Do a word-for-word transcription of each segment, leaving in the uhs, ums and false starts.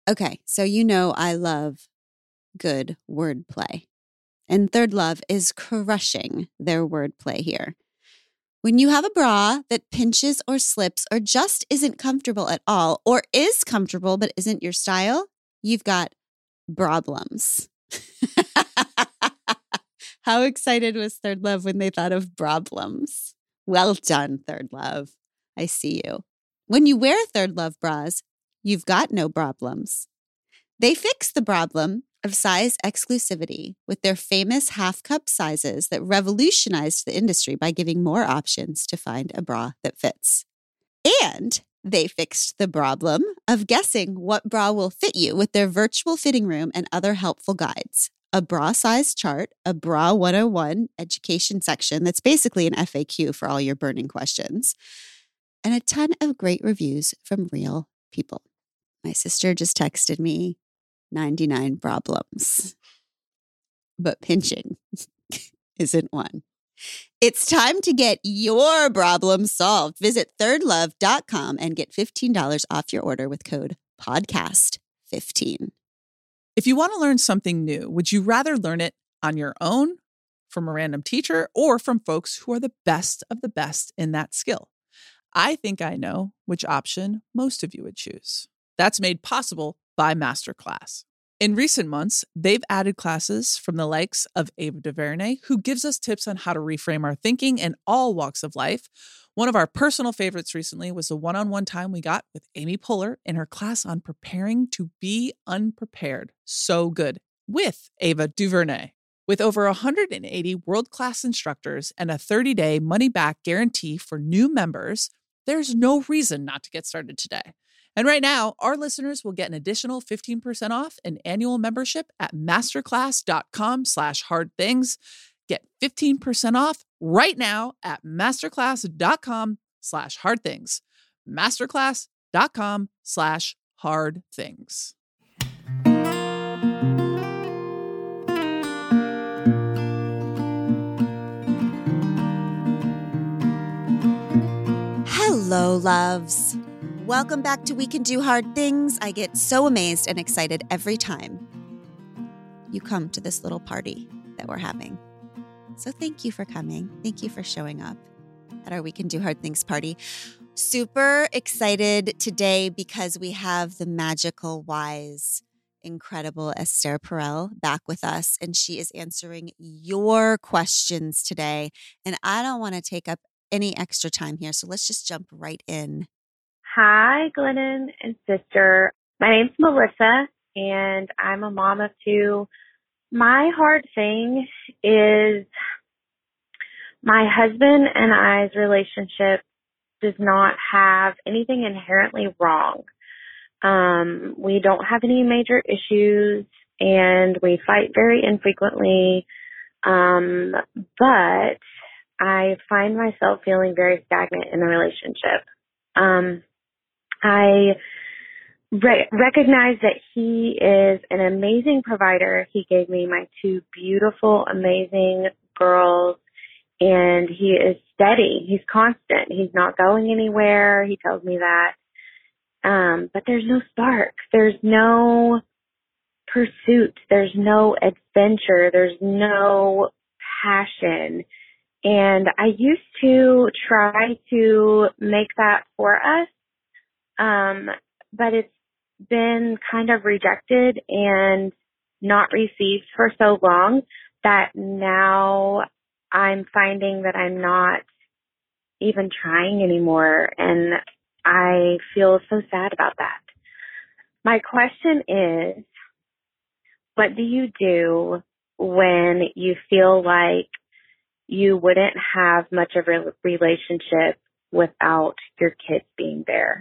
Okay, so you know I love good wordplay. And Third Love is crushing their wordplay here. When you have a bra that pinches or slips or just isn't comfortable at all, or is comfortable but isn't your style, you've got problems. How excited was Third Love when they thought of problems? Well done, Third Love. I see you. When you wear Third Love bras, you've got no problems. They fix the problem of size exclusivity with their famous half-cup sizes that revolutionized the industry by giving more options to find a bra that fits. And they fixed the problem of guessing what bra will fit you with their virtual fitting room and other helpful guides. A bra size chart, a Bra one oh one education section that's basically an F A Q for all your burning questions, and a ton of great reviews from real people. My sister just texted me ninety-nine problems, but pinching isn't one. It's time to get your problem solved. Visit third love dot com and get fifteen dollars off your order with code podcast fifteen. If you want to learn something new, would you rather learn it on your own, from a random teacher, or from folks who are the best of the best in that skill? I think I know which option most of you would choose. That's made possible by Masterclass. In recent months, they've added classes from the likes of Ava DuVernay, who gives us tips on how to reframe our thinking in all walks of life. One of our personal favorites recently was the one-on-one time we got with Amy Poehler in her class on preparing to be unprepared. So good. With Ava DuVernay. With over one hundred eighty world-class instructors and a thirty-day money-back guarantee for new members, there's no reason not to get started today. And right now, our listeners will get an additional fifteen percent off an annual membership at masterclass.com slash hard things. Get fifteen percent off right now at masterclass.com slash hard things. Masterclass.com slash hard things. Hello, loves. Welcome back to We Can Do Hard Things. I get so amazed and excited every time you come to this little party that we're having. So thank you for coming. Thank you for showing up at our We Can Do Hard Things party. Super excited today because we have the magical, wise, incredible Esther Perel back with us, and she is answering your questions today. And I don't want to take up any extra time here, so let's just jump right in. Hi, Glennon and sister. My name's Melissa, and I'm a mom of two. My hard thing is my husband and I's relationship does not have anything inherently wrong. Um, we don't have any major issues, and we fight very infrequently, um, but I find myself feeling very stagnant in the relationship. Um, I re- recognize that he is an amazing provider. He gave me my two beautiful, amazing girls, and he is steady. He's constant. He's not going anywhere. He tells me that. Um, but there's no spark. There's no pursuit. There's no adventure. There's no passion. And I used to try to make that for us. Um, but it's been kind of rejected and not received for so long that now I'm finding that I'm not even trying anymore. And I feel so sad about that. My question is, what do you do when you feel like you wouldn't have much of a relationship without your kids being there?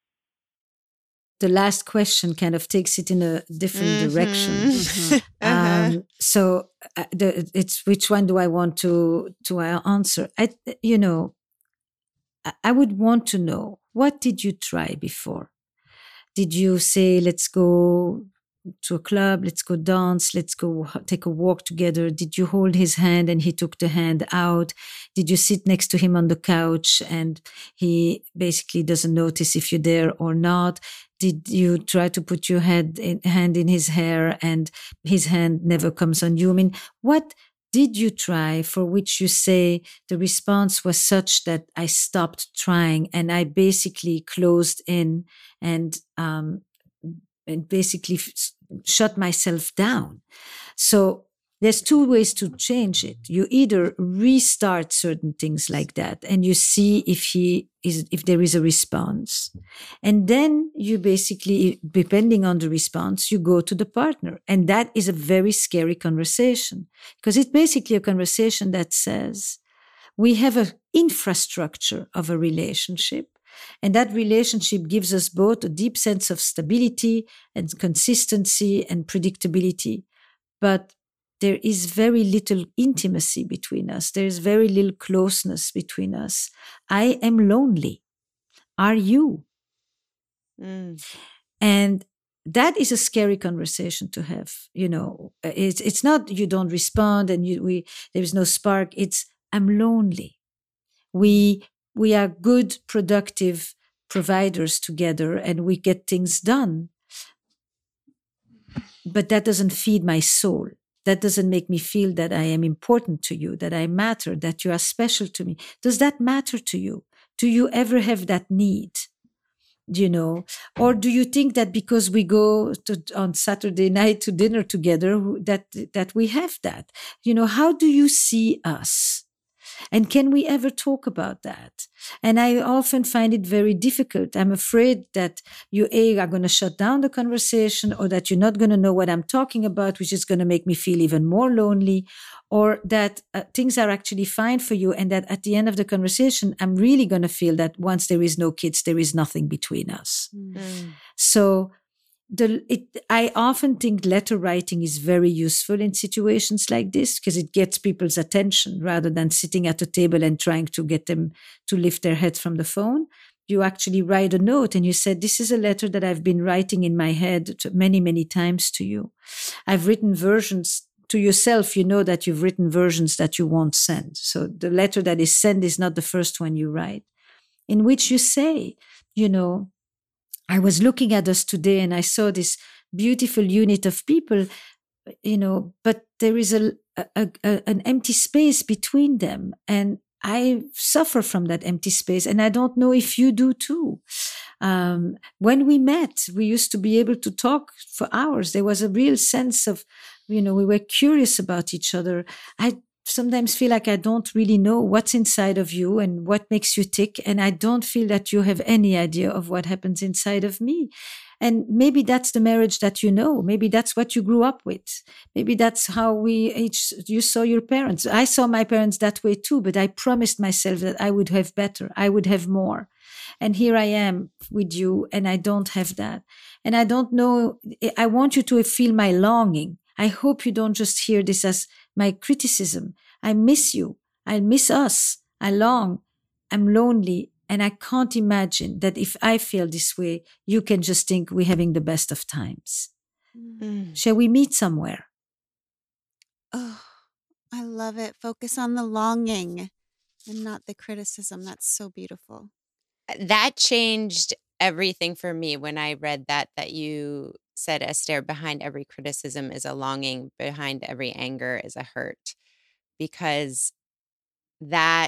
The last question kind of takes it in a different Mm-hmm. direction. Mm-hmm. uh-huh. Um, so uh, the, it's which one do I want to to answer? I, you know, I, I would want to know, what did you try before? Did you say, let's go to a club, let's go dance, let's go take a walk together? Did you hold his hand and he took the hand out? Did you sit next to him on the couch and he basically doesn't notice if you're there or not? Did you try to put your head in, hand in his hair and his hand never comes on you? I mean, what did you try for which you say the response was such that I stopped trying and I basically closed in and, um, and basically f- shut myself down? So there's two ways to change it. You either restart certain things like that and you see if he is, if there is a response. And then you basically, depending on the response, you go to the partner. And that is a very scary conversation because it's basically a conversation that says, we have an infrastructure of a relationship. And that relationship gives us both a deep sense of stability and consistency and predictability. But there is very little intimacy between us. There is very little closeness between us. I am lonely. Are you? Mm. And that is a scary conversation to have. You know, it's it's not you don't respond and you we there is no spark. It's I'm lonely. We we are good, productive providers together, and we get things done. But that doesn't feed my soul. That doesn't make me feel that I am important to you, that I matter, that you are special to me. Does that matter to you? Do you ever have that need? You know, or do you think that because we go to, on Saturday night to dinner together, that, that we have that? You know, how do you see us? And can we ever talk about that? And I often find it very difficult. I'm afraid that you A, are going to shut down the conversation, or that you're not going to know what I'm talking about, which is going to make me feel even more lonely, or that uh, things are actually fine for you. And that at the end of the conversation, I'm really going to feel that once there is no kids, there is nothing between us. Mm. So The, it, I often think letter writing is very useful in situations like this because it gets people's attention rather than sitting at a table and trying to get them to lift their heads from the phone. You actually write a note and you said, this is a letter that I've been writing in my head many, many times to you. I've written versions to yourself. You know that you've written versions that you won't send. So the letter that is sent is not the first one you write, in which you say, you know, I was looking at us today and I saw this beautiful unit of people, you know, but there is a, a, a an empty space between them. And I suffer from that empty space. And I don't know if you do too. Um, when we met, we used to be able to talk for hours. There was a real sense of, you know, we were curious about each other. I sometimes feel like I don't really know what's inside of you and what makes you tick. And I don't feel that you have any idea of what happens inside of me. And maybe that's the marriage that you know. Maybe that's what you grew up with. Maybe that's how we each, you saw your parents. I saw my parents that way too, but I promised myself that I would have better. I would have more. And here I am with you and I don't have that. And I don't know, I want you to feel my longing. I hope you don't just hear this as my criticism. I miss you. I miss us. I long. I'm lonely. And I can't imagine that if I feel this way, you can just think we're having the best of times. Mm. Shall we meet somewhere? Oh, I love it. Focus on the longing and not the criticism. That's so beautiful. That changed everything for me when I read that, that you said, Esther, behind every criticism is a longing, behind every anger is a hurt. Because that,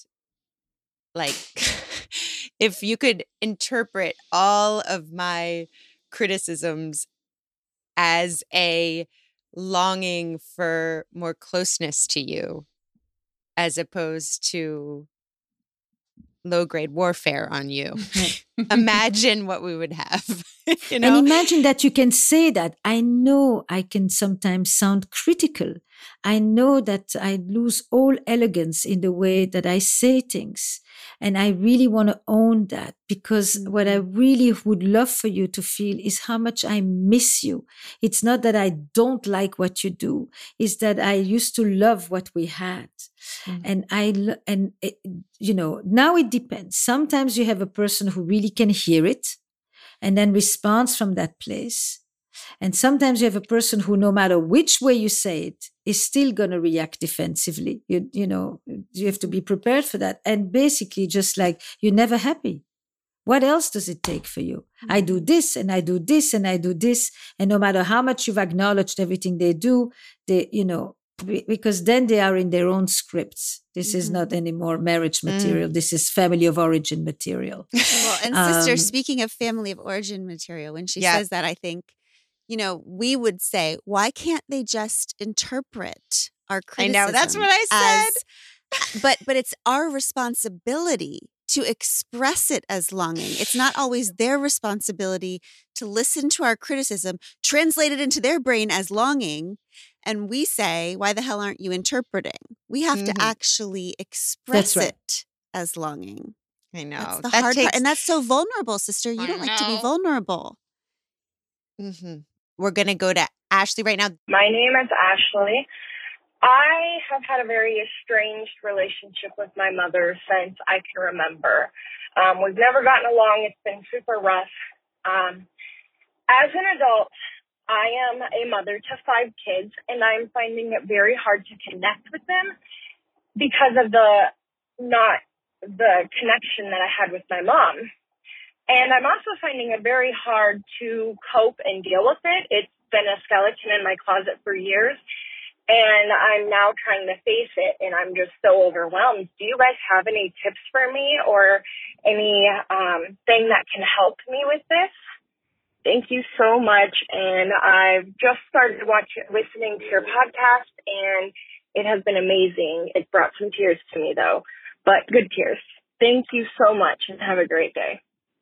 like, if you could interpret all of my criticisms as a longing for more closeness to you, as opposed to low-grade warfare on you, imagine what we would have. You know? And imagine that you can say that. I know I can sometimes sound critical. I know that I lose all elegance in the way that I say things. And I really want to own that, because mm-hmm. what I really would love for you to feel is how much I miss you. It's not that I don't like what you do. It's that I used to love what we had. Mm-hmm. And I, and it, you know, now it depends. Sometimes you have a person who really can hear it and then responds from that place. And sometimes you have a person who, no matter which way you say it, is still going to react defensively. You, you know, you have to be prepared for that. And basically just like, you're never happy. What else does it take for you? Mm-hmm. I do this and I do this and I do this. And no matter how much you've acknowledged everything they do, they, you know, because then they are in their own scripts. This mm-hmm. is not anymore marriage material. Mm. This is family of origin material. Well, and sister, um, speaking of family of origin material, when she yeah. says that, I think, you know, we would say, why can't they just interpret our criticism? I know, that's what I said. As, but but it's our responsibility to express it as longing. It's not always their responsibility to listen to our criticism, translate it into their brain as longing, and we say, why the hell aren't you interpreting? We have mm-hmm. to actually express right. it as longing. I know. That's the that hard takes... part. And that's so vulnerable, sister. You I don't know. like to be vulnerable. Mm-hmm. We're going to go to Ashley right now. My name is Ashley. I have had a very estranged relationship with my mother since I can remember. Um, we've never gotten along. It's been super rough. Um, as an adult, I am a mother to five kids, and I'm finding it very hard to connect with them because of the not the connection that I had with my mom. And I'm also finding it very hard to cope and deal with it. It's been a skeleton in my closet for years, and I'm now trying to face it, and I'm just so overwhelmed. Do you guys have any tips for me or any um, thing that can help me with this? Thank you so much. And I've just started watching, listening to your podcast, and it has been amazing. It brought some tears to me, though, but good tears. Thank you so much, and have a great day.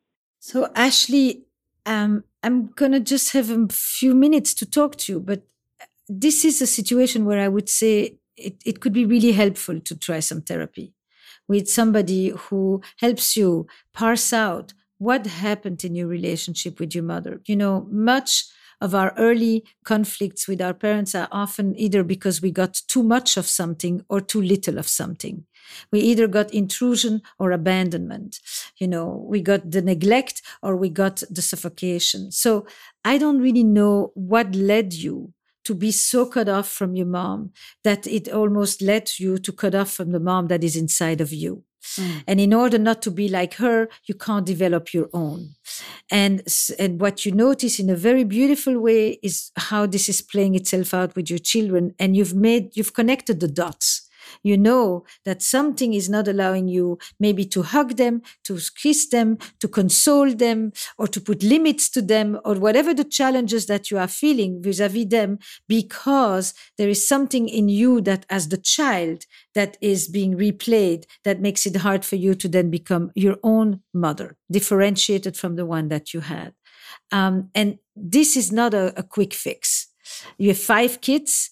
So, Ashley, um, I'm going to just have a few minutes to talk to you, but this is a situation where I would say it, it could be really helpful to try some therapy with somebody who helps you parse out what happened in your relationship with your mother. You know, much of our early conflicts with our parents are often either because we got too much of something or too little of something. We either got intrusion or abandonment. You know, we got the neglect or we got the suffocation. So I don't really know what led you to be so cut off from your mom that it almost led you to cut off from the mom that is inside of you. Mm. And in order not to be like her, you can't develop your own. And, and what you notice in a very beautiful way is how this is playing itself out with your children. And you've made, you've connected the dots. You know that something is not allowing you maybe to hug them, to kiss them, to console them, or to put limits to them, or whatever the challenges that you are feeling vis-a-vis them, because there is something in you that as the child that is being replayed that makes it hard for you to then become your own mother, differentiated from the one that you had. Um, and this is not a, a quick fix. You have five kids.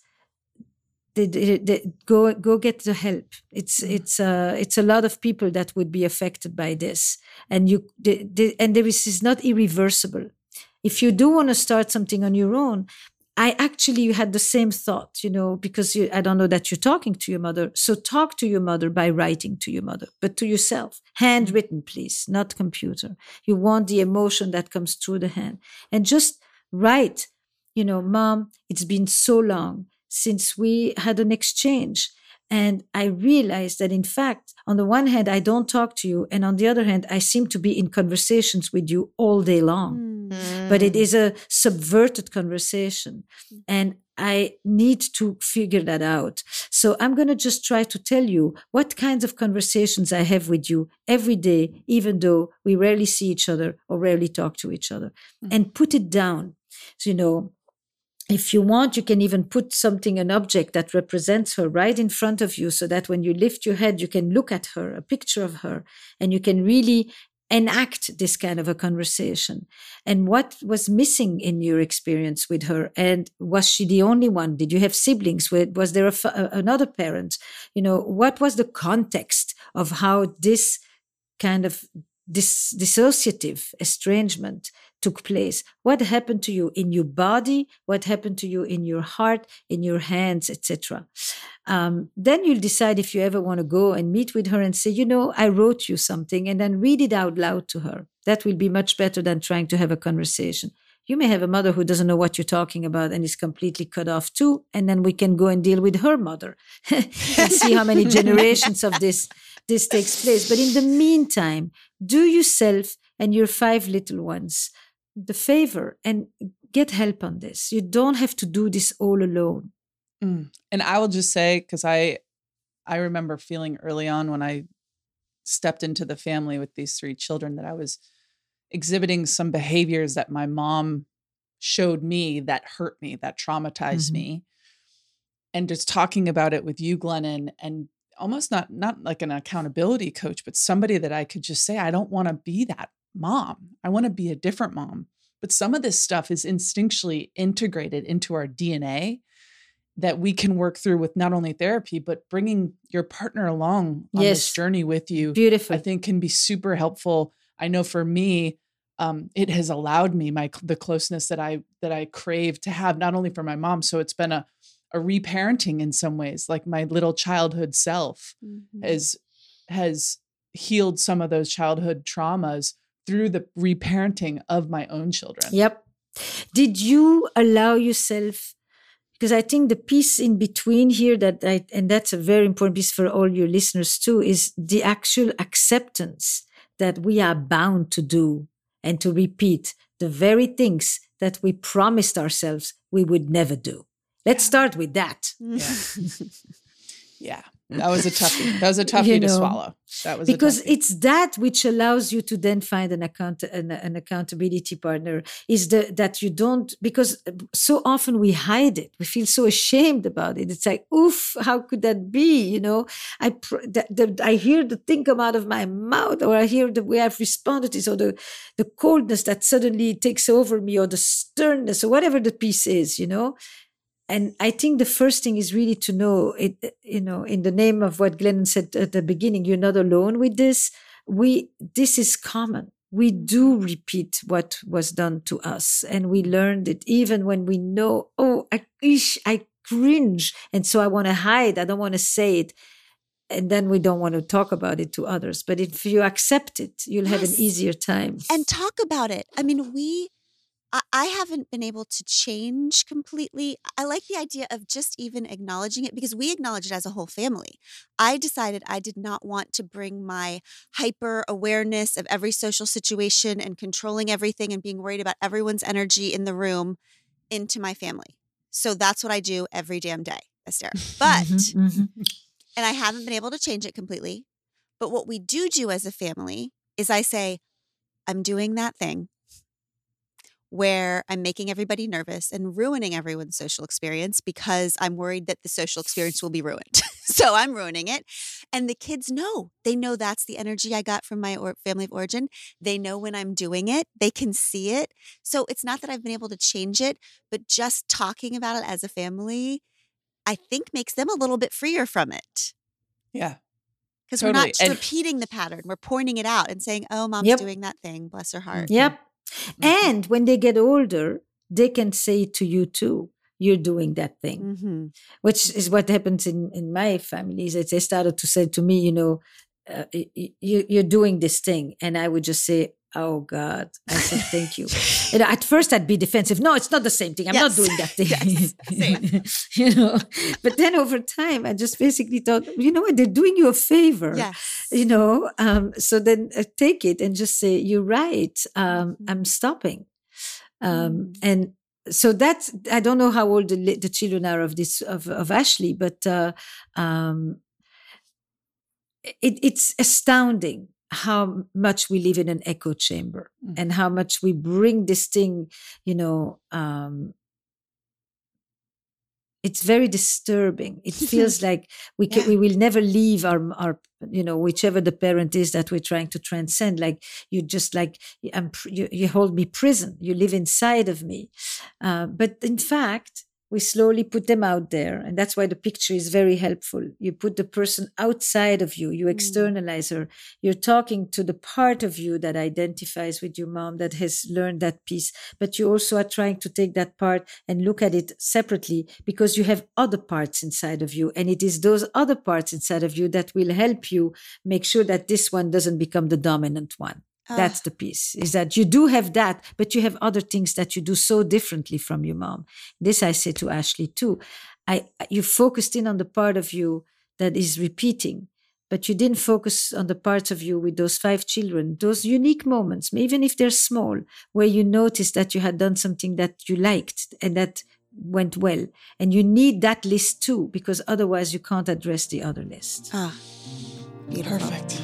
They, they, they go go get the help. It's mm. it's uh it's a lot of people that would be affected by this, and you they, they, and there is is not irreversible. If you do want to start something on your own, I actually had the same thought, you know, because you, I don't know that you're talking to your mother. So talk to your mother by writing to your mother, but to yourself, handwritten, please, not computer. You want the emotion that comes through the hand, and just write. You know, Mom, it's been so long since we had an exchange. And I realized that, in fact, on the one hand, I don't talk to you. And on the other hand, I seem to be in conversations with you all day long. Mm. But it is a subverted conversation. And I need to figure that out. So I'm going to just try to tell you what kinds of conversations I have with you every day, even though we rarely see each other or rarely talk to each other, mm. and put it down. So, you know, if you want, you can even put something, an object that represents her right in front of you, so that when you lift your head, you can look at her, a picture of her, and you can really enact this kind of a conversation. And what was missing in your experience with her? And was she the only one? Did you have siblings? Was there a, another parent? You know, what was the context of how this kind of this dissociative estrangement took place? What happened to you in your body? What happened to you in your heart, in your hands, et cetera? Um, then you'll decide if you ever want to go and meet with her and say, you know, I wrote you something, and then read it out loud to her. That will be much better than trying to have a conversation. You may have a mother who doesn't know what you're talking about and is completely cut off too, and then we can go and deal with her mother and see how many generations of this this takes place. But in the meantime, do yourself and your five little ones the favor and get help on this. You don't have to do this all alone. Mm. And I will just say, because I, I remember feeling early on when I stepped into the family with these three children that I was exhibiting some behaviors that my mom showed me that hurt me, that traumatized mm-hmm. me. And just talking about it with you, Glennon, and almost not, not like an accountability coach, but somebody that I could just say, I don't want to be that mom. I want to be a different mom. But some of this stuff is instinctually integrated into our D N A that we can work through with not only therapy, but bringing your partner along on yes. this journey with you. Beautiful. I think can be super helpful. I know for me, um, it has allowed me my the closeness that I that I crave to have, not only for my mom. So it's been a a reparenting in some ways, like my little childhood self mm-hmm. has has healed some of those childhood traumas through the reparenting of my own children. Yep. Did you allow yourself, because I think the piece in between here that I, and that's a very important piece for all your listeners too, is the actual acceptance that we are bound to do and to repeat the very things that we promised ourselves we would never do. Let's start with that. Yeah. Yeah. That was a toughie. That was a toughie you know, to swallow. That was because a it's that which allows you to then find an account an, an accountability partner. Is the that you don't, because so often we hide it. We feel so ashamed about it. It's like, oof, how could that be? You know, I the, the, I hear the thing come out of my mouth, or I hear the way I've responded to it, or the the coldness that suddenly takes over me, or the sternness, or whatever the piece is. You know. And I think the first thing is really to know it, you know, in the name of what Glennon said at the beginning, you're not alone with this. We, this is common. We do repeat what was done to us, and we learned it even when we know, oh, I, ish, I cringe. And so I want to hide. I don't want to say it. And then we don't want to talk about it to others. But if you accept it, you'll yes. have an easier time. And talk about it. I mean, we, I haven't been able to change completely. I like the idea of just even acknowledging it, because we acknowledge it as a whole family. I decided I did not want to bring my hyper awareness of every social situation and controlling everything and being worried about everyone's energy in the room into my family. So that's what I do every damn day, Esther. But, mm-hmm, mm-hmm. and I haven't been able to change it completely. But what we do do as a family is I say, I'm doing that thing where I'm making everybody nervous and ruining everyone's social experience because I'm worried that the social experience will be ruined. So I'm ruining it. And the kids know. They know that's the energy I got from my or- family of origin. They know when I'm doing it. They can see it. So it's not that I've been able to change it, but just talking about it as a family, I think makes them a little bit freer from it. Yeah. Because totally. we're not and- repeating the pattern. We're pointing it out and saying, oh, mom's yep. doing that thing. Bless her heart. Yep. And when they get older, they can say to you too, you're doing that thing, mm-hmm. which is what happens in, in my family. Is that they started to say to me, you know, uh, you, you're doing this thing. And I would just say, oh God, I said, thank you. And at first I'd be defensive. No, it's not the same thing. I'm yes. not doing that thing. Yes. You know, but then over time, I just basically thought, you know what, they're doing you a favor, yes. you know? Um, so then uh, take it and just say, you're right. Um, mm-hmm. I'm stopping. Um, mm-hmm. And so that's, I don't know how old the, the children are of this, of, of Ashley, but uh, um, it, it's astounding how much we live in an echo chamber mm. and how much we bring this thing, you know, um, it's very disturbing. It feels like we can, yeah. we will never leave our, our, you know, whichever the parent is that we're trying to transcend. Like you just like, I'm, you, you hold me prison. You live inside of me. Uh, but in fact, we slowly put them out there. And that's why the picture is very helpful. You put the person outside of you. You externalize her. You're talking to the part of you that identifies with your mom, that has learned that piece. But you also are trying to take that part and look at it separately, because you have other parts inside of you. And it is those other parts inside of you that will help you make sure that this one doesn't become the dominant one. That's the piece, is that you do have that, but you have other things that you do so differently from your mom. This I say to Ashley too. I, you focused in on the part of you that is repeating, but you didn't focus on the parts of you with those five children, those unique moments, even if they're small, where you noticed that you had done something that you liked and that went well. And you need that list too, because otherwise you can't address the other list. Ah, beautiful. Perfect.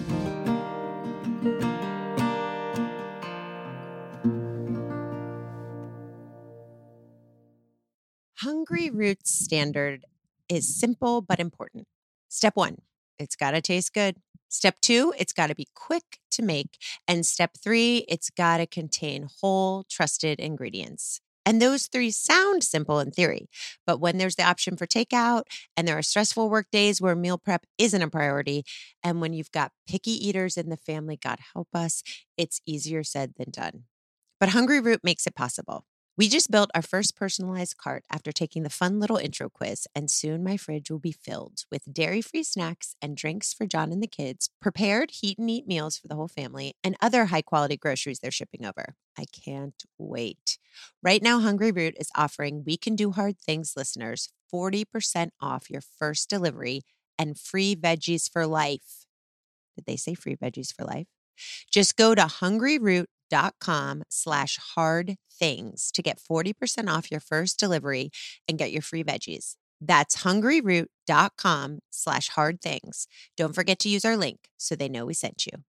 Hungry Roots standard is simple but important. Step one, it's got to taste good. Step two, it's got to be quick to make. And step three, it's got to contain whole, trusted ingredients. And those three sound simple in theory, but when there's the option for takeout and there are stressful work days where meal prep isn't a priority, and when you've got picky eaters in the family, God help us, it's easier said than done. But Hungry Root makes it possible. We just built our first personalized cart after taking the fun little intro quiz, and soon my fridge will be filled with dairy-free snacks and drinks for John and the kids, prepared heat-and-eat meals for the whole family, and other high-quality groceries they're shipping over. I can't wait. Right now, Hungry Root is offering We Can Do Hard Things listeners forty percent off your first delivery and free veggies for life. Did they say free veggies for life? Just go to hungryroot.com slash hard things to get forty percent off your first delivery and get your free veggies. That's hungryroot.com slash hard things. Don't forget to use our link so they know we sent you.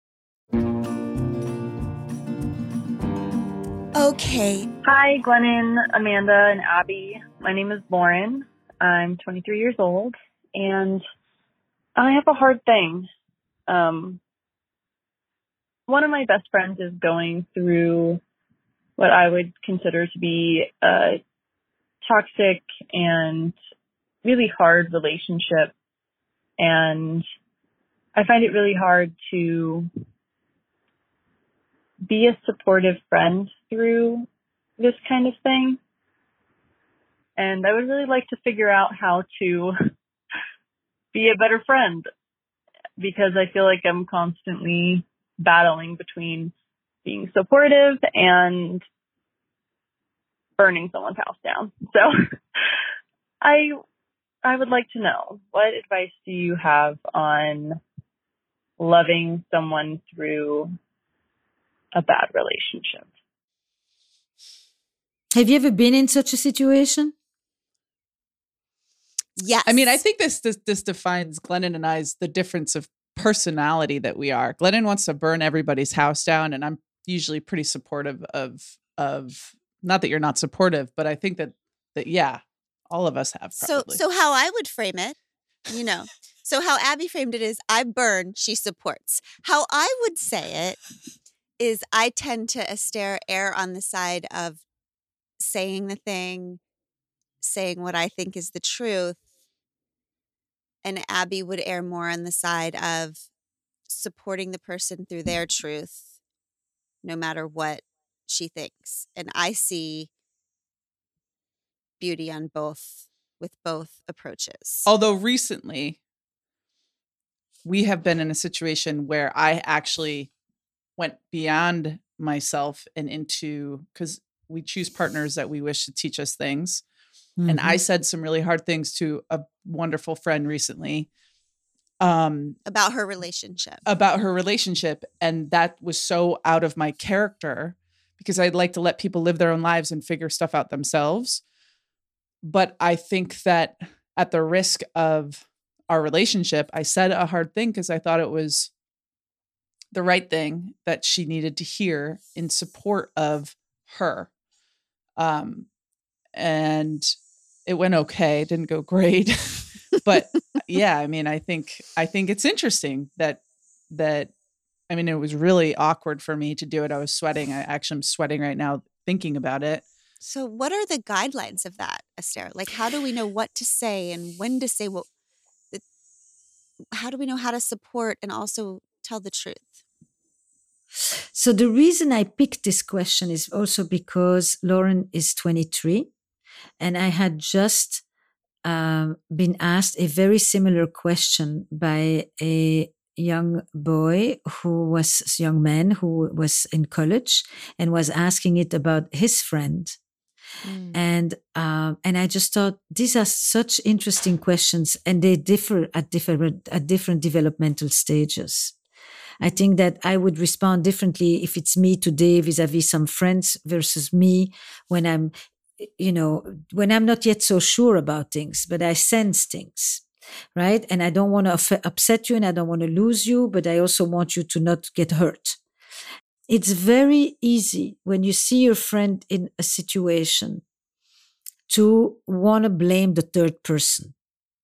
Okay. Hi, Glennon, Amanda, and Abby. My name is Lauren. I'm twenty-three years old, and I have a hard thing. Um, one of my best friends is going through what I would consider to be a toxic and really hard relationship. And I find it really hard to be a supportive friend through this kind of thing. And I would really like to figure out how to be a better friend, because I feel like I'm constantly battling between being supportive and burning someone's house down. So I I would like to know, what advice do you have on loving someone through a bad relationship? Have you ever been in such a situation? Yes. I mean, I think this this this defines Glennon and I's the difference of personality that we are. Glennon wants to burn everybody's house down, and I'm usually pretty supportive of of not that you're not supportive, but I think that that yeah, all of us have probably. So so how I would frame it, you know. So how Abby framed it is I burn, she supports. How I would say it is I tend to Esther err on the side of saying the thing, saying what I think is the truth. And Abby would err more on the side of supporting the person through their truth, no matter what she thinks. And I see beauty on both, with both approaches. Although recently we have been in a situation where I actually went beyond myself and into, because we choose partners that we wish to teach us things. Mm-hmm. And I said some really hard things to a wonderful friend recently. Um, about her relationship. About her relationship. And that was so out of my character, because I'd like to let people live their own lives and figure stuff out themselves. But I think that at the risk of our relationship, I said a hard thing because I thought it was the right thing that she needed to hear in support of her. Um, and it went okay. It didn't go great. But yeah, I mean, I think, I think it's interesting that, that, I mean, it was really awkward for me to do it. I was sweating. I actually am sweating right now thinking about it. So what are the guidelines of that, Esther? Like, how do we know what to say and when to say what, the, how do we know how to support and also tell the truth? So the reason I picked this question is also because Lauren is twenty-three, and I had just um, been asked a very similar question by a young boy who was a young man who was in college and was asking it about his friend. Mm. And um, and I just thought these are such interesting questions, and they differ at different at different developmental stages. I think that I would respond differently if it's me today vis-a-vis some friends versus me when I'm, you know, when I'm not yet so sure about things, but I sense things, right? And I don't want to upset you and I don't want to lose you, but I also want you to not get hurt. It's very easy when you see your friend in a situation to want to blame the third person.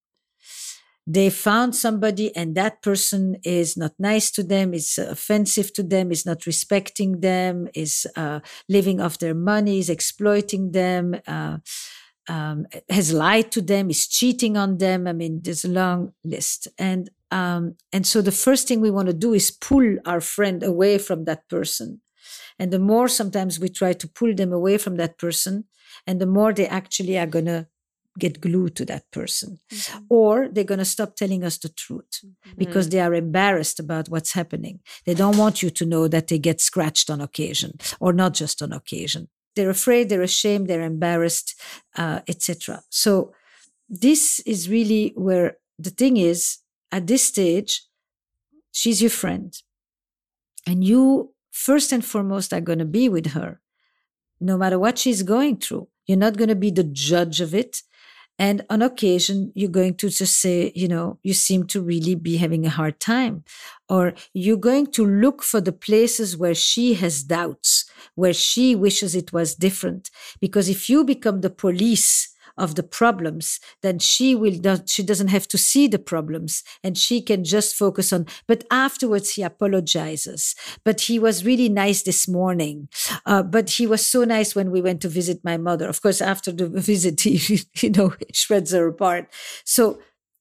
They found somebody and that person is not nice to them, is offensive to them, is not respecting them, is uh, living off their money, is exploiting them, uh, um, has lied to them, is cheating on them. I mean, there's a long list. And um, and so the first thing we want to do is pull our friend away from that person. And the more sometimes we try to pull them away from that person, and the more they actually are going to get glued to that person. Mm-hmm. Or they're going to stop telling us the truth mm-hmm. because they are embarrassed about what's happening. They don't want you to know that they get scratched on occasion, or not just on occasion. They're afraid, they're ashamed, they're embarrassed, uh, et cetera. So this is really where the thing is, at this stage, she's your friend. And you, first and foremost, are going to be with her, no matter what she's going through. You're not going to be the judge of it. And on occasion, you're going to just say, you know, you seem to really be having a hard time. Or you're going to look for the places where she has doubts, where she wishes it was different. Because if you become the police of the problems, then she will not, she doesn't have to see the problems and she can just focus on, but afterwards he apologizes. But he was really nice this morning. Uh, but he was so nice when we went to visit my mother. Of course, after the visit, he, you know, shreds her apart. So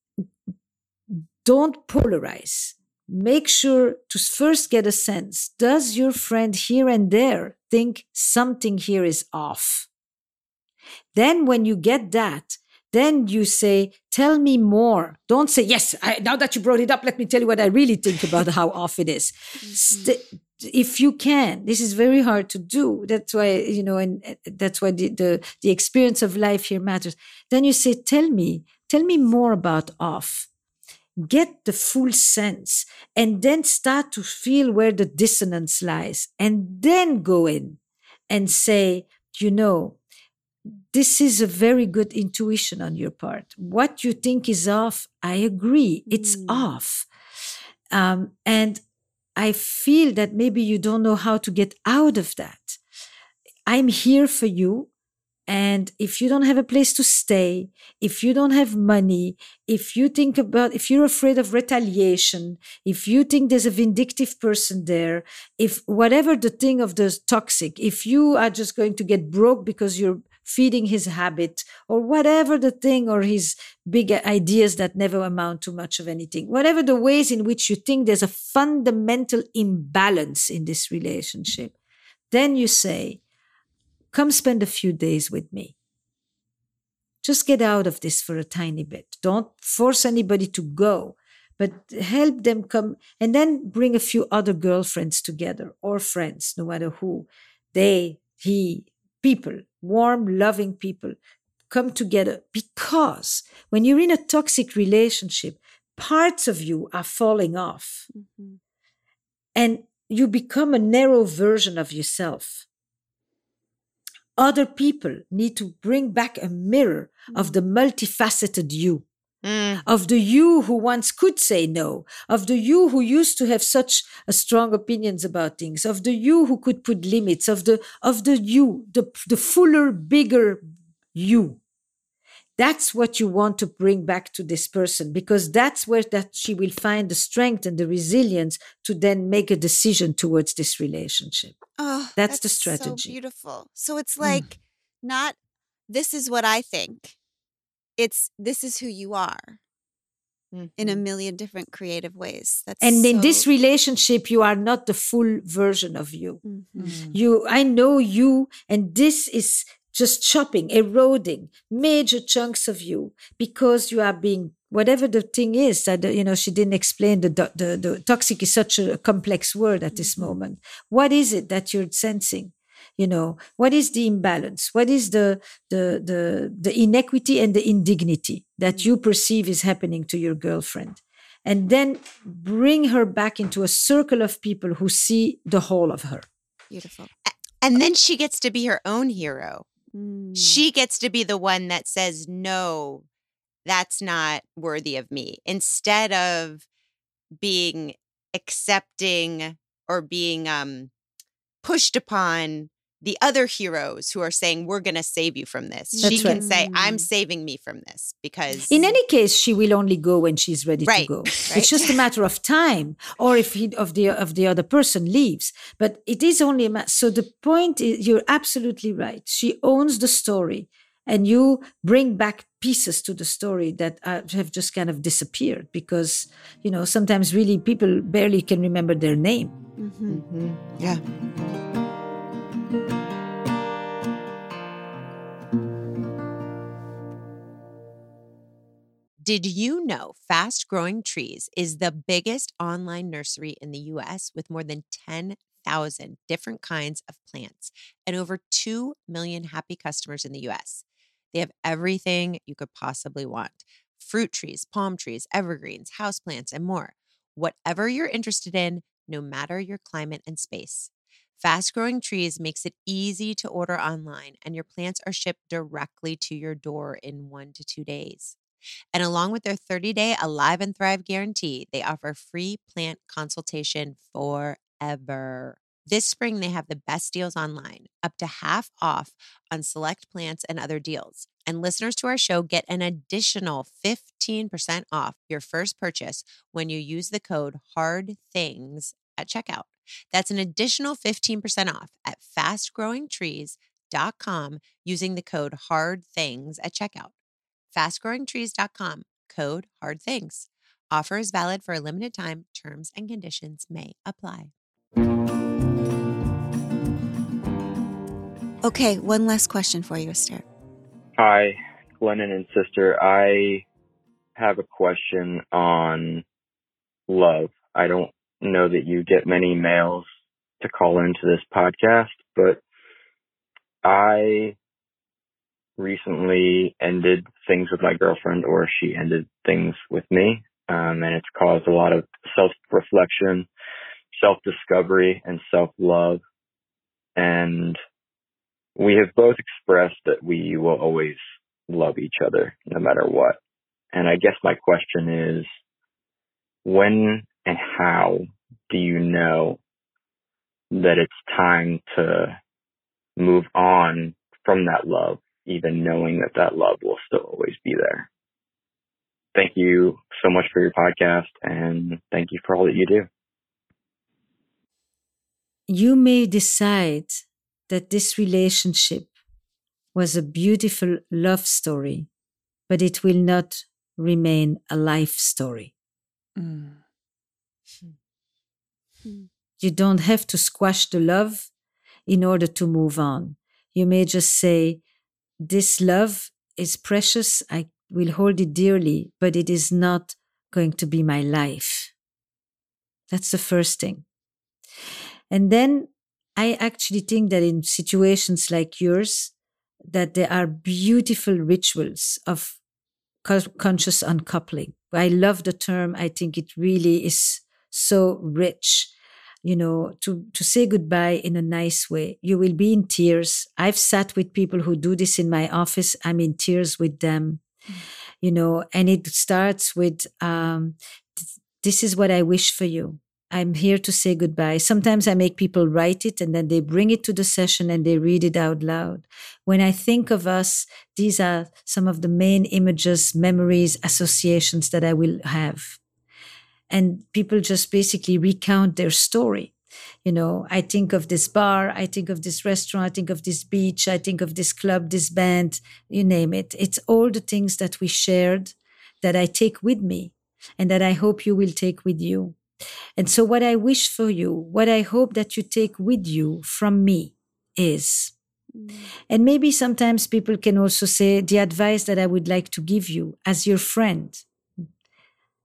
don't polarize. Make sure to first get a sense. Does your friend here and there think something here is off? Then when you get that, then you say, tell me more. Don't say, yes, I, now that you brought it up, let me tell you what I really think about how off it is. Mm-hmm. St- if you can, this is very hard to do. That's why, you know, and that's why the, the, the experience of life here matters. Then you say, tell me, tell me more about off. Get the full sense and then start to feel where the dissonance lies, and then go in and say, you know, this is a very good intuition on your part. What you think is off, I agree, it's mm. off. Um, and I feel that maybe you don't know how to get out of that. I'm here for you. And if you don't have a place to stay, if you don't have money, if you think about, if you're afraid of retaliation, if you think there's a vindictive person there, if whatever the thing of the toxic, if you are just going to get broke because you're feeding his habit, or whatever the thing, or his big ideas that never amount to much of anything, whatever the ways in which you think there's a fundamental imbalance in this relationship, then you say, come spend a few days with me. Just get out of this for a tiny bit. Don't force anybody to go, but help them come, and then bring a few other girlfriends together, or friends, no matter who. They, he, people, warm, loving people, come together. Because when you're in a toxic relationship, parts of you are falling off. Mm-hmm. And you become a narrow version of yourself. Other people need to bring back a mirror mm. of the multifaceted you, mm. of the you who once could say no, of the you who used to have such a strong opinions about things, of the you who could put limits, of the of the you, the, the fuller, bigger you. That's what you want to bring back to this person, because that's where that she will find the strength and the resilience to then make a decision towards this relationship. Oh, that's, that's the strategy. So beautiful. So it's like mm. not, this is what I think. It's, this is who you are mm-hmm. in a million different creative ways. That's and so... in this relationship, you are not the full version of you. Mm-hmm. Mm. You, I know you, and this is just chopping, eroding major chunks of you because you are being, whatever the thing is that, you know, she didn't explain. The, the, the toxic is such a complex word at this mm-hmm. moment. What is it that you're sensing? You know, what is the imbalance? What is the, the, the, the inequity and the indignity that you perceive is happening to your girlfriend? And then bring her back into a circle of people who see the whole of her. Beautiful. And then she gets to be her own hero. Mm. She gets to be the one that says, no, that's not worthy of me. Instead of being accepting or being um, pushed upon the other heroes who are saying, we're going to save you from this. That's she can right. say, I'm saving me from this because... In any case, she will only go when she's ready Right, to go. right. It's just a matter of time, or if he, of the of the other person leaves. But it is only a matter. So the point is, you're absolutely right. She owns the story, and you bring back pieces to the story that uh, have just kind of disappeared because, you know, sometimes really people barely can remember their name. Mm-hmm. Mm-hmm. Yeah. Did you know Fast Growing Trees is the biggest online nursery in the U S with more than ten thousand different kinds of plants and over two million happy customers in the U S? They have everything you could possibly want: fruit trees, palm trees, evergreens, houseplants, and more. Whatever you're interested in, no matter your climate and space. Fast Growing Trees makes it easy to order online, and your plants are shipped directly to your door in one to two days. And along with their thirty-day Alive and Thrive guarantee, they offer free plant consultation forever. This spring, they have the best deals online, up to half off on select plants and other deals. And listeners to our show get an additional fifteen percent off your first purchase when you use the code HARDTHINGS at checkout. That's an additional fifteen percent off at fast growing trees dot com using the code HARDTHINGS at checkout. fast growing trees dot com, code HARDTHINGS. Offer is valid for a limited time. Terms and conditions may apply. Okay, one last question for you, Esther. Hi, Glennon and sister. I have a question on love. I don't know that you get many mails to call into this podcast, but I recently ended things with my girlfriend, or she ended things with me, um, and it's caused a lot of self-reflection, self-discovery, and self-love. And we have both expressed that we will always love each other no matter what. And I guess my question is, when and how do you know that it's time to move on from that love, even knowing that that love will still always be there? Thank you so much for your podcast, and thank you for all that you do. You may decide that this relationship was a beautiful love story, but it will not remain a life story. Mm. You don't have to squash the love in order to move on. You may just say, this love is precious, I will hold it dearly, but it is not going to be my life. That's the first thing. And then I actually think that in situations like yours, that there are beautiful rituals of conscious uncoupling. I love the term. I think it really is so rich, you know, to, to say goodbye in a nice way. You will be in tears. I've sat with people who do this in my office. I'm in tears with them, mm. you know, and it starts with, um, this is what I wish for you. I'm here to say goodbye. Sometimes I make people write it and then they bring it to the session and they read it out loud. When I think of us, these are some of the main images, memories, associations that I will have. And people just basically recount their story. You know, I think of this bar, I think of this restaurant, I think of this beach, I think of this club, this band, you name it. It's all the things that we shared that I take with me and that I hope you will take with you. And so what I wish for you, what I hope that you take with you from me is, mm. and maybe sometimes people can also say the advice that I would like to give you as your friend.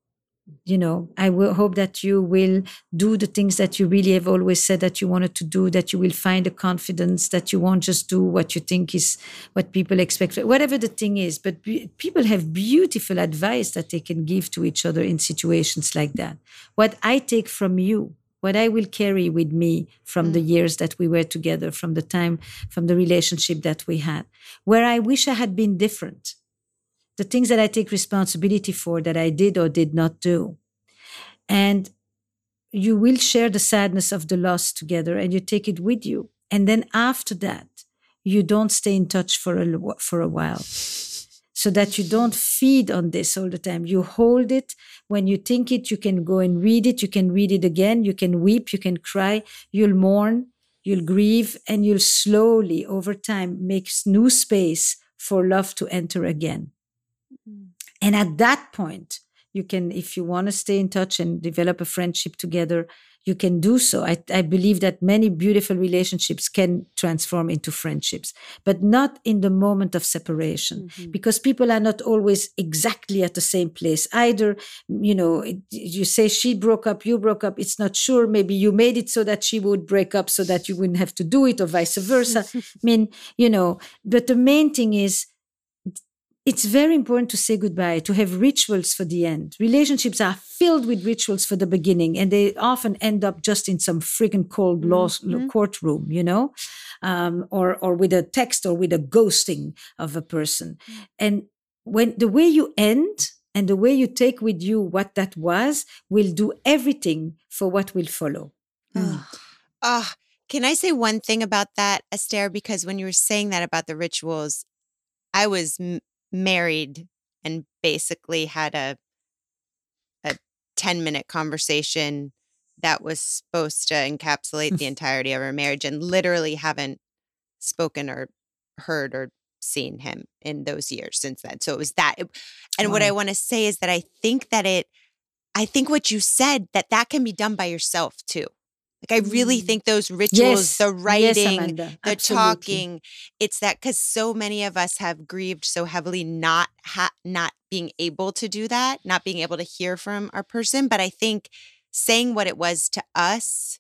You know, I will hope that you will do the things that you really have always said that you wanted to do, that you will find the confidence, that you won't just do what you think is what people expect, whatever the thing is. But be, people have beautiful advice that they can give to each other in situations like that. What I take from you, what I will carry with me from mm. the years that we were together, from the time, from the relationship that we had, where I wish I had been different. The things that I take responsibility for that I did or did not do. And you will share the sadness of the loss together and you take it with you. And then after that, you don't stay in touch for a, for a while so that you don't feed on this all the time. You hold it. When you think it, you can go and read it. You can read it again. You can weep. You can cry. You'll mourn. You'll grieve. And you'll slowly, over time, make new space for love to enter again. And at that point, you can, if you want to stay in touch and develop a friendship together, you can do so. I, I believe that many beautiful relationships can transform into friendships, but not in the moment of separation, mm-hmm. because people are not always exactly at the same place. Either, you know, you say she broke up, you broke up. It's not sure. Maybe you made it so that she would break up so that you wouldn't have to do it, or vice versa. I mean, you know, but the main thing is, it's very important to say goodbye, to have rituals for the end. Relationships are filled with rituals for the beginning, and they often end up just in some friggin' cold law mm-hmm. courtroom, you know, um, or or with a text or with a ghosting of a person. And when the way you end and the way you take with you what that was will do everything for what will follow. Oh, oh, can I say one thing about that, Esther? Because when you were saying that about the rituals, I was m- married and basically had a a ten minute conversation that was supposed to encapsulate the entirety of our marriage, and literally haven't spoken or heard or seen him in those years since then. So it was that. And wow. What I want to say is that I think that it, I think what you said, that that can be done by yourself too. Like, I really think those rituals, yes. the writing, yes, the talking, it's that, because so many of us have grieved so heavily not ha- not being able to do that, not being able to hear from our person. But I think saying what it was to us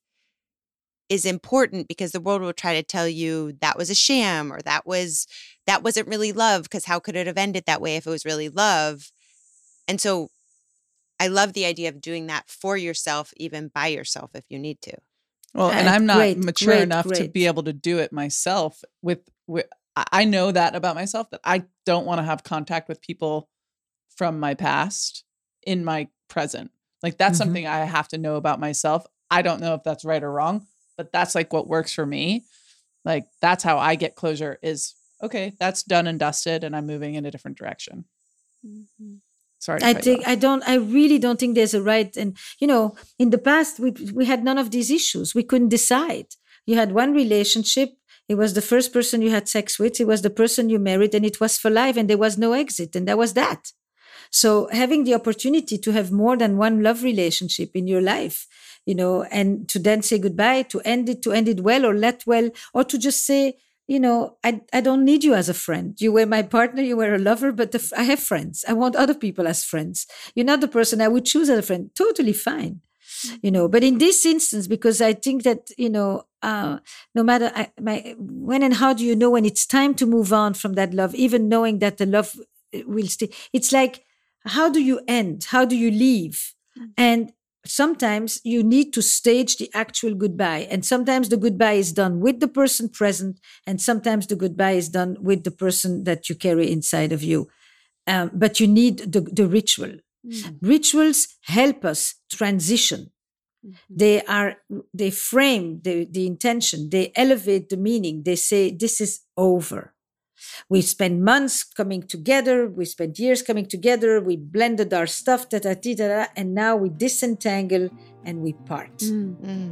is important, because the world will try to tell you that was a sham, or that was that wasn't really love, because how could it have ended that way if it was really love? And so I love the idea of doing that for yourself, even by yourself, if you need to. Well, and I'm not great, mature great, enough great. to be able to do it myself. With, with, I know that about myself, that I don't want to have contact with people from my past in my present. Like, that's mm-hmm. something I have to know about myself. I don't know if that's right or wrong, but that's like what works for me. Like, that's how I get closure is, okay, that's done and dusted, and I'm moving in a different direction. Mm-hmm. Sorry. I think I don't. I really don't think there's a right. And you know, in the past, we we had none of these issues. We couldn't decide. You had one relationship. It was the first person you had sex with. It was the person you married, and it was for life. And there was no exit. And that was that. So having the opportunity to have more than one love relationship in your life, you know, and to then say goodbye, to end it, to end it well or let well, or to just say, you know, I I don't need you as a friend. You were my partner, you were a lover, but the, I have friends. I want other people as friends. You're not the person I would choose as a friend. Totally fine. You know, but in this instance, because I think that, you know, uh, no matter I, my, when and how do you know when it's time to move on from that love, even knowing that the love will stay? It's like, how do you end? How do you leave? And sometimes you need to stage the actual goodbye. And sometimes the goodbye is done with the person present. And sometimes the goodbye is done with the person that you carry inside of you. Um, but you need the, the ritual. Mm. Rituals help us transition. Mm-hmm. They are, they frame the, the intention. They elevate the meaning. They say, this is over. We spent months coming together. We spent years coming together. We blended our stuff, da, da, da, da, and now we disentangle and we part. Mm-hmm.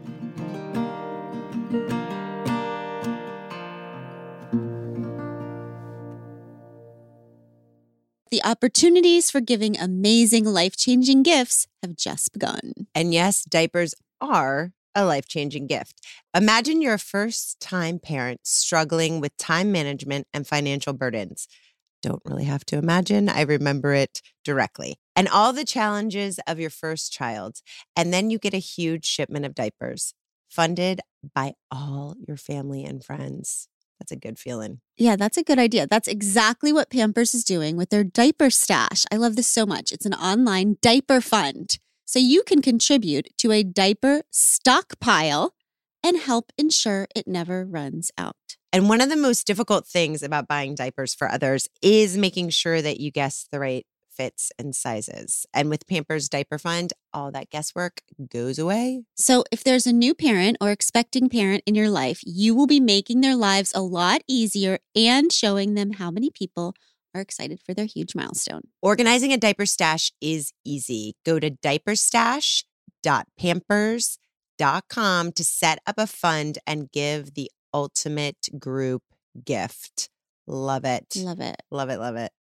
The opportunities for giving amazing, life-changing gifts have just begun. And yes, diapers are a life-changing gift. Imagine you're a first-time parent struggling with time management and financial burdens. Don't really have to imagine. I remember it directly. and all the challenges of your first child. And then you get a huge shipment of diapers funded by all your family and friends. That's a good feeling. Yeah, that's a good idea. That's exactly what Pampers is doing with their diaper stash. I love this so much. It's an online diaper fund. So you can contribute to a diaper stockpile and help ensure it never runs out. And one of the most difficult things about buying diapers for others is making sure that you guess the right fits and sizes. And with Pampers Diaper Fund, all that guesswork goes away. So if there's a new parent or expecting parent in your life, you will be making their lives a lot easier and showing them how many people are excited for their huge milestone. Organizing a diaper stash is easy. Go to diaper stash dot pampers dot com to set up a fund and give the ultimate group gift. Love it. Love it. Love it. Love it.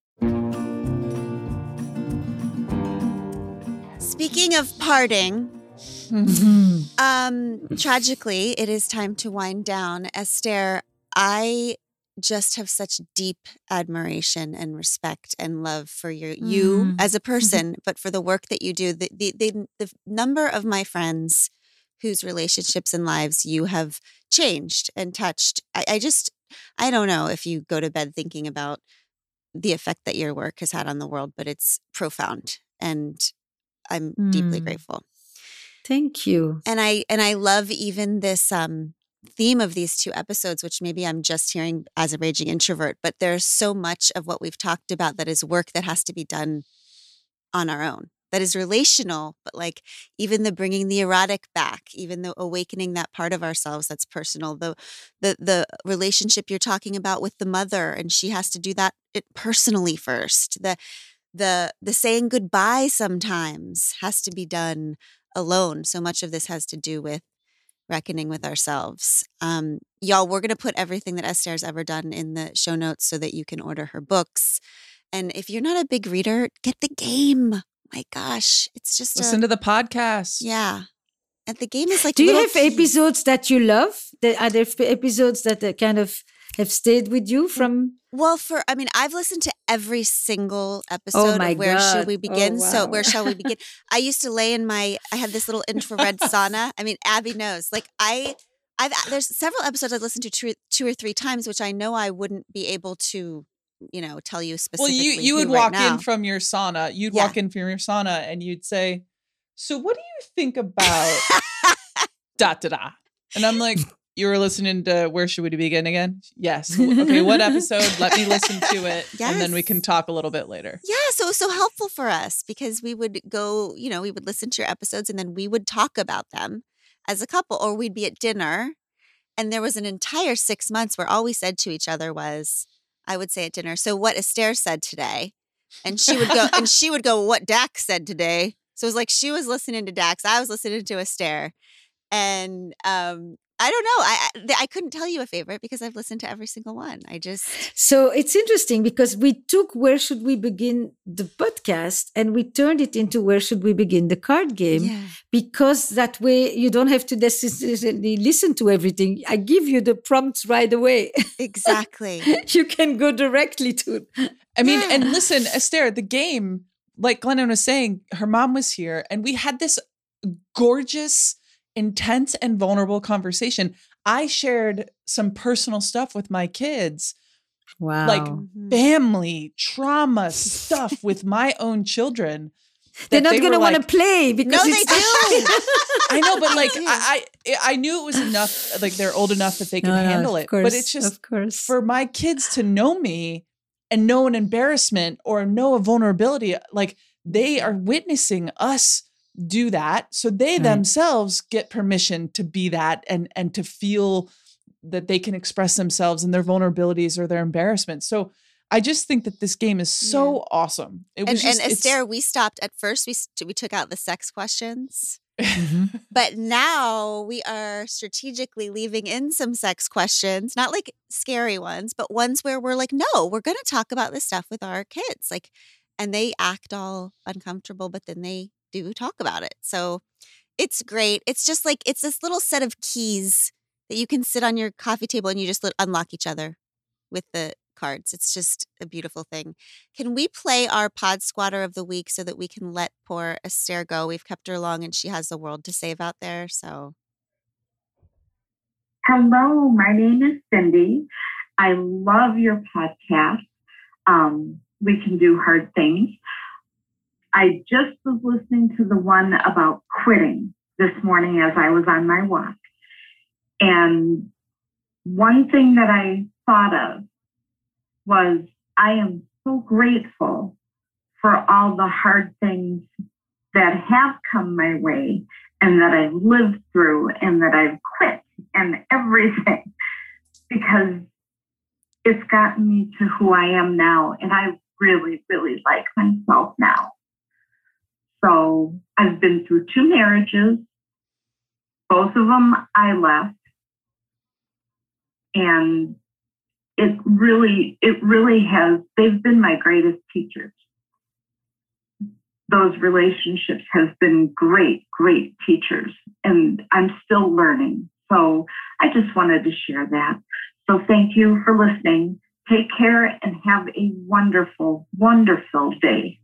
Speaking of parting, um, tragically, it is time to wind down. Esther, I just have such deep admiration and respect and love for your you Mm. as a person, but for the work that you do. The, the the the number of my friends whose relationships and lives you have changed and touched. I, I just I don't know if you go to bed thinking about the effect that your work has had on the world, but it's profound, and I'm deeply Mm. grateful. Thank you. And I and I love even this um, theme of these two episodes, which maybe I'm just hearing as a raging introvert, but there's so much of what we've talked about that is work that has to be done on our own, that is relational, but like even the bringing the erotic back, even the awakening that part of ourselves that's personal, the the the relationship you're talking about with the mother, and she has to do that it personally first. The the the saying goodbye sometimes has to be done alone. So much of this has to do with reckoning with ourselves. Um, y'all, we're going to put everything that Esther's ever done in the show notes so that you can order her books. And if you're not a big reader, get the game. My gosh, it's just Listen a, to the podcast. yeah. And the game is like Do you little have keys. episodes that you love? The- Are there f- episodes that uh, kind of have stayed with you from? Well, for I mean, I've listened to every single episode my of Where Should God. We Oh, Begin? So wow. where shall we begin? I used to lay in my I had this little infrared sauna. I mean, Abby knows. Like I I've there's several episodes I've listened to two, two or three times, which I know I wouldn't be able to, you know, tell you Well, specifically. you you who would right walk now. in from your sauna. You'd Yeah. walk in from your sauna and you'd say, "So what do you think about da da da?" And I'm like, "You were listening to Where Should We Begin again?" Yes. Okay, what episode? Let me listen to it, and then we Yes. can talk a little bit later. Yeah, so it was so helpful for us because we would go, you know, we would listen to your episodes and then we would talk about them as a couple, or we'd be at dinner. And there was an entire six months where all we said to each other was, I would say at dinner, so what Esther said today. And she would go, and she would go, what Dax said today. So it was like she was listening to Dax, I was listening to Esther. And um, I don't know, I, I I couldn't tell you a favorite because I've listened to every single one. I just, So it's interesting because we took Where Should We Begin the podcast and we turned it into Where Should We Begin the card game, yeah. because that way you don't have to necessarily listen to everything. I give you the prompts right away. Exactly. You can go directly to I mean, Yeah. and listen, Esther, the game, like Glennon was saying, her mom was here, and we had this gorgeous, intense, and vulnerable conversation. I shared some personal stuff with my kids, Wow. like Mhm. family trauma stuff with my own children. They're that not they going to were want to like- play because No, they it's do. I know, but like do. I, I, I knew it was enough. Like they're old enough that they can No, no, handle of it. course, But it's just of course. for my kids to know me and know an embarrassment or know a vulnerability. Like they are witnessing us do that, so they Right. themselves get permission to be that and and to feel that they can express themselves and their vulnerabilities or their embarrassment. So I just think that this game is so awesome. It was And, just and it's- Esther, we stopped at first. We st- we took out the sex questions, Mhm. but now we are strategically leaving in some sex questions, not like scary ones, but ones where we're like, no, we're going to talk about this stuff with our kids, like, and they act all uncomfortable, but then they do talk about it. So it's great. It's just like it's this little set of keys that you can sit on your coffee table and you just let, unlock each other with the cards. It's just a beautiful thing. Can we play our pod squatter of the week so that we can let poor Esther go? We've kept her long and she has the world to save out there. So, hello, my name is Cindy. I love your podcast. Um, we can do hard things. I just was listening to the one about quitting this morning as I was on my walk. And one thing that I thought of was I am so grateful for all the hard things that have come my way and that I've lived through and that I've quit and everything, because it's gotten me to who I am now. And I really, really like myself now. So I've been through two marriages. Both of them I left. And it really, it really has, they've been my greatest teachers. Those relationships have been great, great teachers. And I'm still learning. So I just wanted to share that. So thank you for listening. Take care and have a wonderful, wonderful day.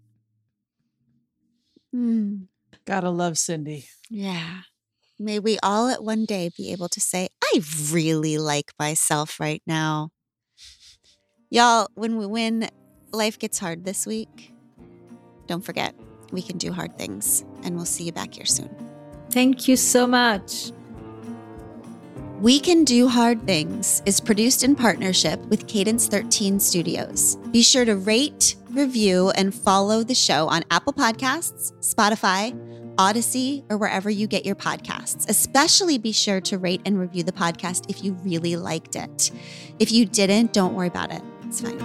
Mm. Gotta love Cindy. Yeah. May we all at one day be able to say, I really like myself right now. Y'all, when we when life gets hard this week, don't forget, we can do hard things. And we'll see you back here soon. Thank you so much. We Can Do Hard Things is produced in partnership with Cadence thirteen Studios. Be sure to rate, review, and follow the show on Apple Podcasts, Spotify, Odyssey, or wherever you get your podcasts. Especially be sure to rate and review the podcast if you really liked it. If you didn't, don't worry about it. It's fine.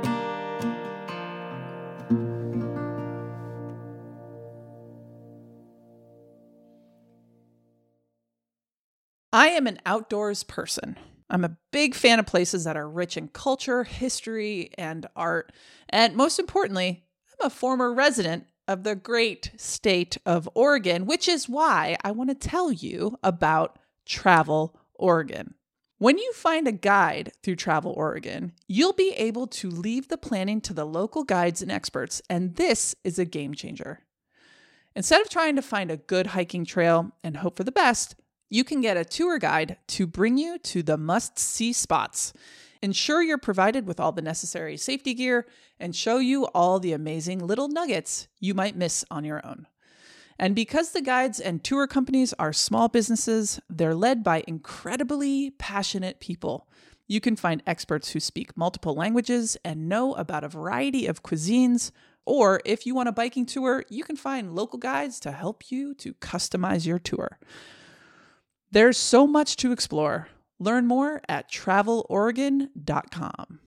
I am an outdoors person. I'm a big fan of places that are rich in culture, history, and art. And most importantly, I'm a former resident of the great state of Oregon, which is why I want to tell you about Travel Oregon. When you find a guide through Travel Oregon, you'll be able to leave the planning to the local guides and experts, and this is a game changer. Instead of trying to find a good hiking trail and hope for the best, you can get a tour guide to bring you to the must-see spots, ensure you're provided with all the necessary safety gear, and show you all the amazing little nuggets you might miss on your own. And because the guides and tour companies are small businesses, they're led by incredibly passionate people. You can find experts who speak multiple languages and know about a variety of cuisines. Or if you want a biking tour, you can find local guides to help you to customize your tour. There's so much to explore. Learn more at travel oregon dot com.